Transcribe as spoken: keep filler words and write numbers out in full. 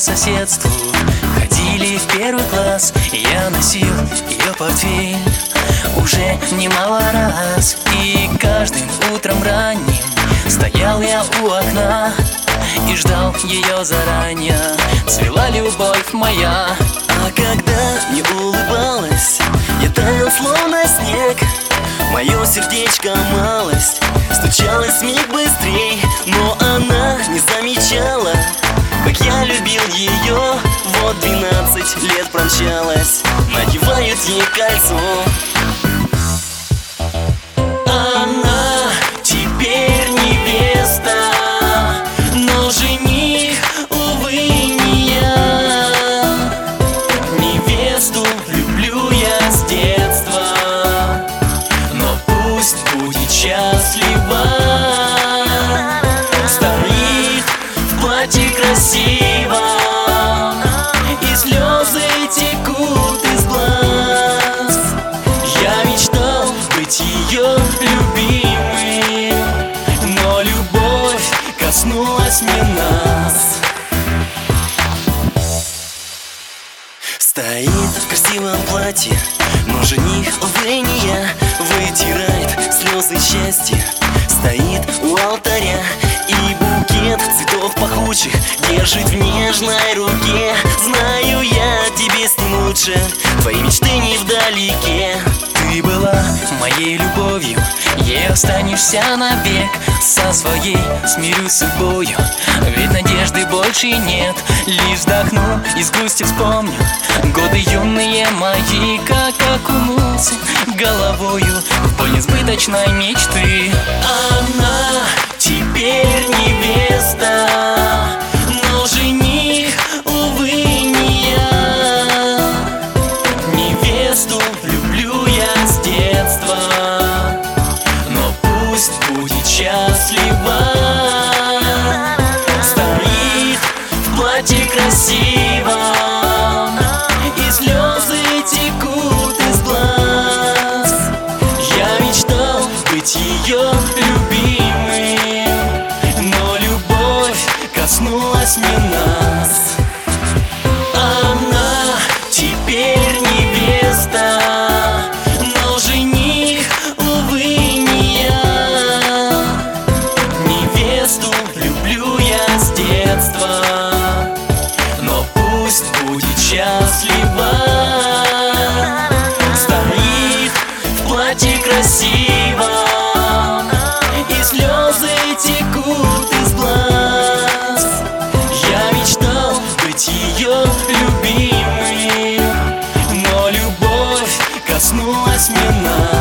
соседству ходили в первый класс, я носил ее портфель уже немало раз. И каждым утром ранним стоял я у окна и ждал ее заранее. Цвела любовь моя, а когда не улыбалась, я таял словно снег. Мое сердечко малость стучалось миг быстрей, но она не замечала, как я любил ее. Вот двенадцать лет промчалось, надевают ей кольцо. Она теперь невеста, но жених, увы, не я. Невесту люблю я с детства, но пусть будет счастлива. Стоит в платье красиво, и слезы текут из глаз. Я мечтал быть ее любимым, но любовь коснулась не нас. Стоит в красивом платье, но жених, увы, не я. Вытирает слезы счастья, стоит у алтаря, и букет цветов пахучих держит в нежной руке. Знаю я, тебе с ним лучше, твои мечты не вдалеке. Ты была моей любовью, ей останешься навек. Со своей смирюсь судьбою, ведь надежды больше нет. Лишь вздохну и с грустью вспомню годы юные мои, как окунулся головою в боль несбыточной мечты. Она теперь невеста, но жених, увы, не я. Невесту люблю я с детства, но пусть будет счастлива. Стоит в платье красиво, и слезы текут из глаз. Я мечтал быть ее любимым, но любовь коснулась не нас. Она теперь невеста, но жених, увы, не я. Невесту люблю я с детства, но пусть будет счастлива. Стоит в платье красиво, и слезы текут из глаз. Я мечтал быть ее любимым, но любовь коснулась не нас.